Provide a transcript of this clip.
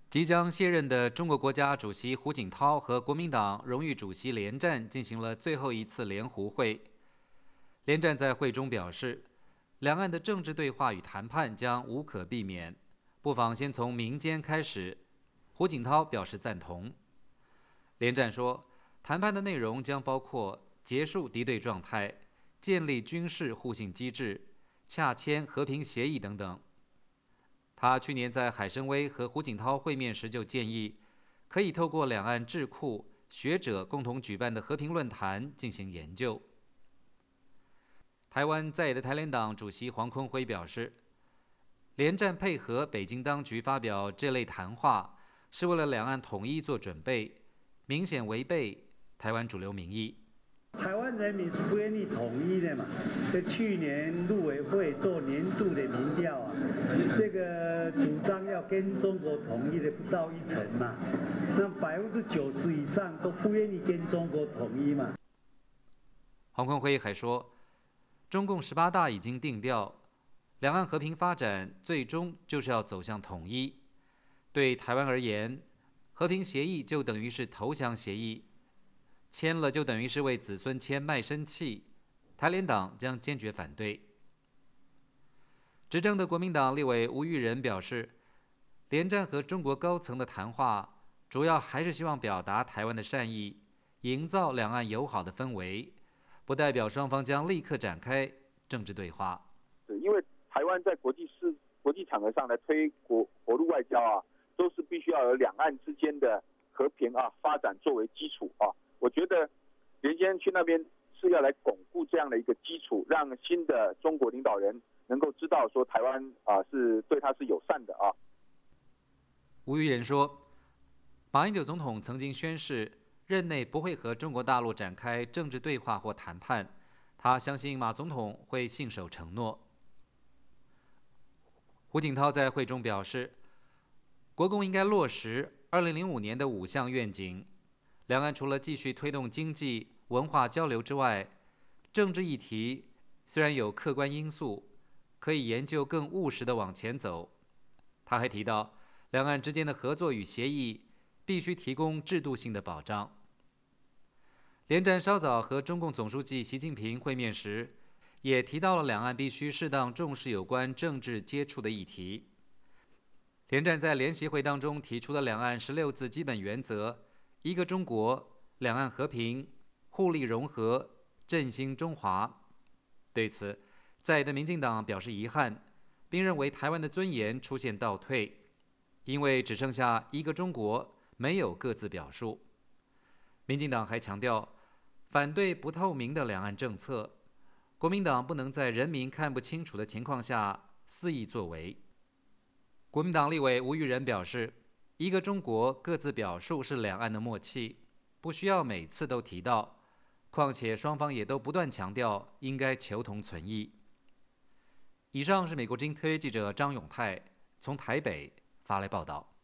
即将卸任的中国国家主席胡锦涛和国民党荣誉主席连战进行了最后一次联胡会。连战在会中表示，两岸的政治对话与谈判将无可避免，不妨先从民间开始。胡锦涛表示赞同。连战说，谈判的内容将包括结束敌对状态、建立军事互信机制、洽签和平协议等等。他去年在海参崴和胡锦涛会面时就建议，可以透过两岸智库、学者共同举办的和平论坛进行研究。台湾在野的台联党主席黄坤辉表示，连战配合北京当局发表这类谈话，是为了两岸统一做准备，明显违背台湾主流民意。 台湾人民是不愿意统一的嘛？在去年陆委会做年度的民调啊，这个主张要跟中国统一的不到1成嘛，那90%以上都不愿意跟中国统一嘛。 黄坤辉还说，中共18大已经定调，两岸和平发展最终就是要走向统一。对台湾而言，和平协议就等于是投降协议。签了就等于是为子孙签卖身契，台联党将坚决反对。执政的国民党立委吴育仁表示，连战和中国高层的谈话，主要还是希望表达台湾的善意，营造两岸友好的氛围，不代表双方将立刻展开政治对话。 因为台湾在国际场合上来推国陆外交啊，都是必须要有两岸之间的和平发展作为基础啊。我觉得连先生去那边是要来巩固这样的一个基础，让新的中国领导人能够知道说台湾是对他是友善的啊。 吴育仁说，马英九总统曾经宣誓，任内不会和中国大陆展开政治对话或谈判，他相信马总统会信守承诺。胡锦涛在会中表示，国共应该落实2005年的5项愿景。两岸除了继续推动经济、文化交流之外，政治议题虽然有客观因素，可以研究更务实地往前走。他还提到，两岸之间的合作与协议必须提供制度性的保障。连战稍早和中共总书记习近平会面时，也提到了两岸必须适当重视有关政治接触的议题。连战在联席会当中提出了两岸16字基本原则：一个中国、两岸和平、互利融合、振兴中华。对此，在野的民进党表示遗憾，并认为台湾的尊严出现倒退，因为只剩下一个中国，没有各自表述。民进党还强调，反对不透明的两岸政策，国民党不能在人民看不清楚的情况下肆意作为。国民党立委吴育仁表示，一个中国各自表述是两岸的默契，不需要每次都提到，况且双方也都不断强调应该求同存异。以上是美国之音特约记者张永泰从台北发来报道。